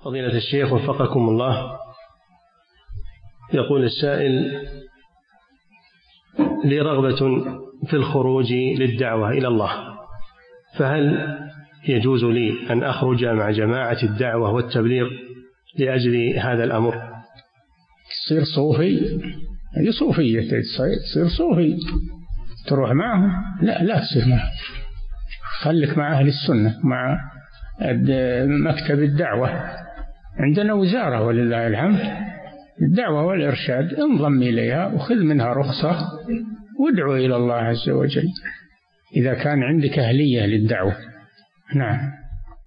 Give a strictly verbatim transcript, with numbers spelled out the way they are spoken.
فضيلة الشيخ وفقكم الله، يقول السائل: لي رغبة في الخروج للدعوة إلى الله، فهل يجوز لي أن أخرج مع جماعة الدعوة والتبليغ لأجل هذا الأمر؟ تصير صوفي، هذه صوفية، تصير صوفي تروح معهم؟ لا لا تصير معهم، خليك مع أهل السنة، مع مكتب الدعوة، عندنا وزارة ولله الحمد الدعوة والإرشاد، انضم إليها وخذ منها رخصة وادعو إلى الله عز وجل إذا كان عندك أهلية للدعوة. نعم.